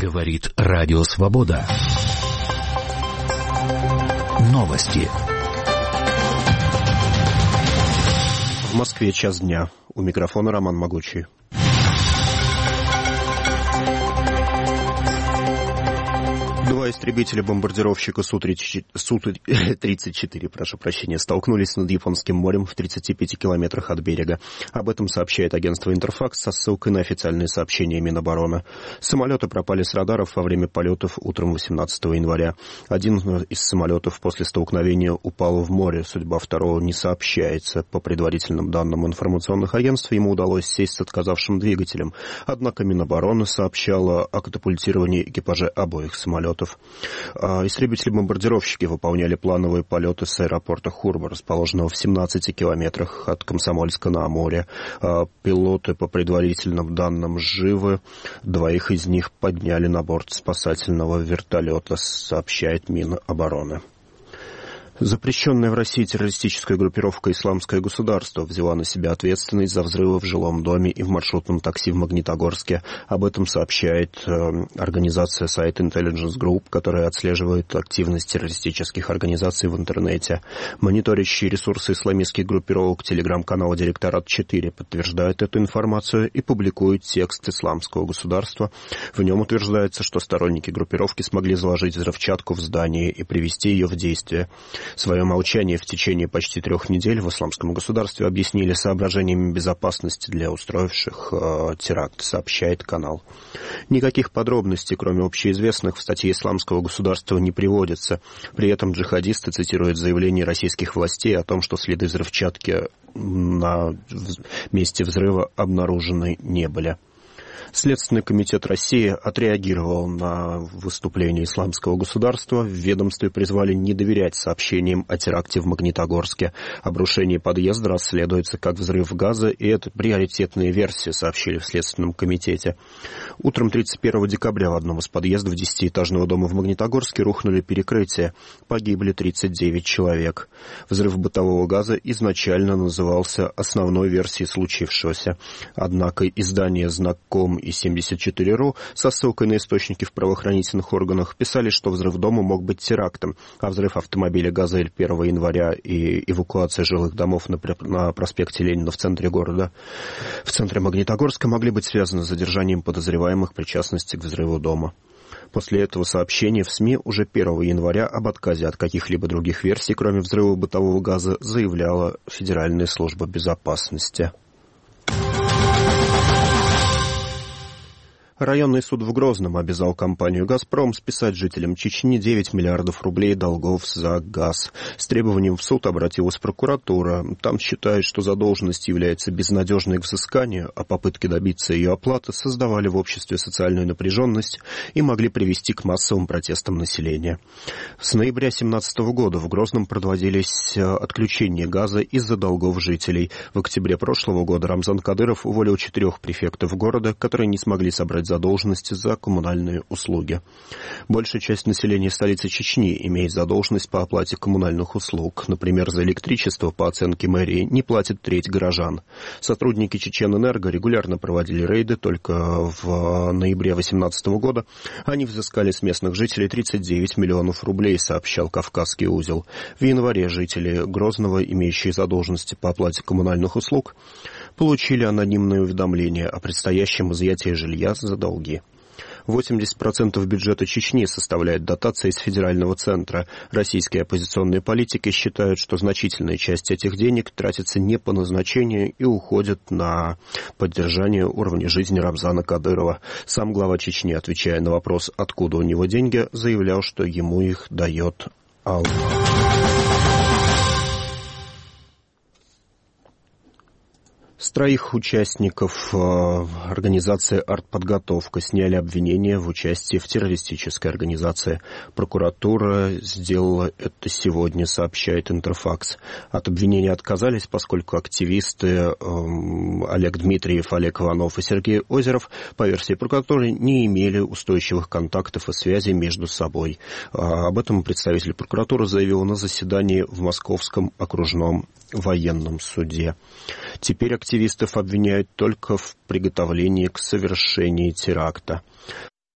Говорит Радио Свобода. Новости. В Москве 1:00 дня. У микрофона Роман Могучий. Два истребителя-бомбардировщика Су-34, столкнулись над Японским морем в 35 километрах от берега. Об этом сообщает агентство «Интерфакс» со ссылкой на официальные сообщения Минобороны. Самолеты пропали с радаров во время полетов утром 18 января. Один из самолетов после столкновения упал в море. Судьба второго не сообщается. По предварительным данным информационных агентств, ему удалось сесть с отказавшим двигателем. Однако Минобороны сообщала о катапультировании экипажа обоих самолетов. Истребители-бомбардировщики выполняли плановые полеты с аэропорта Хурба, расположенного в 17 километрах от Комсомольска-на-Амуре. Пилоты, по предварительным данным, живы. Двоих из них подняли на борт спасательного вертолета, сообщает Минобороны. Запрещенная в России террористическая группировка «Исламское государство» взяла на себя ответственность за взрывы в жилом доме и в маршрутном такси в Магнитогорске. Об этом сообщает организация сайт Intelligence Group, которая отслеживает активность террористических организаций в интернете. Мониторящие ресурсы исламистских группировок телеграм-канала «Директорат-4» подтверждают эту информацию и публикуют текст «Исламского государства». В нем утверждается, что сторонники группировки смогли заложить взрывчатку в здании и привести ее в действие. Свое молчание в течение почти 3 недель в Исламском государстве объяснили соображениями безопасности для устроивших теракт, сообщает канал. Никаких подробностей, кроме общеизвестных, в статье Исламского государства не приводится. При этом джихадисты цитируют заявления российских властей о том, что следы взрывчатки на месте взрыва обнаружены не были. Следственный комитет России отреагировал на выступление Исламского государства. В ведомстве призвали не доверять сообщениям о теракте в Магнитогорске. Обрушение подъезда расследуется как взрыв газа, и это приоритетные версии, сообщили в Следственном комитете. Утром 31 декабря в одном из подъездов 10-этажного дома в Магнитогорске рухнули перекрытия. Погибли 39 человек. Взрыв бытового газа изначально назывался основной версией случившегося. Однако издание «Знаком» и 74.ru со ссылкой на источники в правоохранительных органах писали, что взрыв дома мог быть терактом, а взрыв автомобиля «Газель» 1 января и эвакуация жилых домов на проспекте Ленина в центре города, в центре Магнитогорска, могли быть связаны с задержанием подозреваемых причастности к взрыву дома. После этого сообщения в СМИ уже 1 января об отказе от каких-либо других версий, кроме взрыва бытового газа, заявляла Федеральная служба безопасности. Районный суд в Грозном обязал компанию «Газпром» списать жителям Чечни 9 миллиардов рублей долгов за газ. С требованием в суд обратилась прокуратура. Там считают, что задолженность является безнадежной к взысканию, а попытки добиться ее оплаты создавали в обществе социальную напряженность и могли привести к массовым протестам населения. С ноября 2017 года в Грозном проводились отключения газа из-за долгов жителей. В октябре прошлого года Рамзан Кадыров уволил 4 префектов города, которые не смогли собрать задолженности за коммунальные услуги. Большая часть населения столицы Чечни имеет задолженность по оплате коммунальных услуг. Например, за электричество, по оценке мэрии, не платит треть горожан. Сотрудники Чеченэнерго регулярно проводили рейды. Только в ноябре 2018 года они взыскали с местных жителей 39 миллионов рублей, сообщал Кавказский узел. В январе жители Грозного, имеющие задолженности по оплате коммунальных услуг, получили анонимное уведомление о предстоящем изъятии жилья за долги. 80% бюджета Чечни составляет дотация из федерального центра. Российские оппозиционные политики считают, что значительная часть этих денег тратится не по назначению и уходит на поддержание уровня жизни Рамзана Кадырова. Сам глава Чечни, отвечая на вопрос, откуда у него деньги, заявлял, что ему их дает Аллах. С 3 участников организации «Артподготовка» сняли обвинения в участии в террористической организации. Прокуратура сделала это сегодня, сообщает Интерфакс. От обвинения отказались, поскольку активисты Олег Дмитриев, Олег Иванов и Сергей Озеров, по версии прокуратуры, не имели устойчивых контактов и связей между собой. Об этом представитель прокуратуры заявил на заседании в Московском окружном военном суде. Теперь активистов обвиняют только в приготовлении к совершению теракта.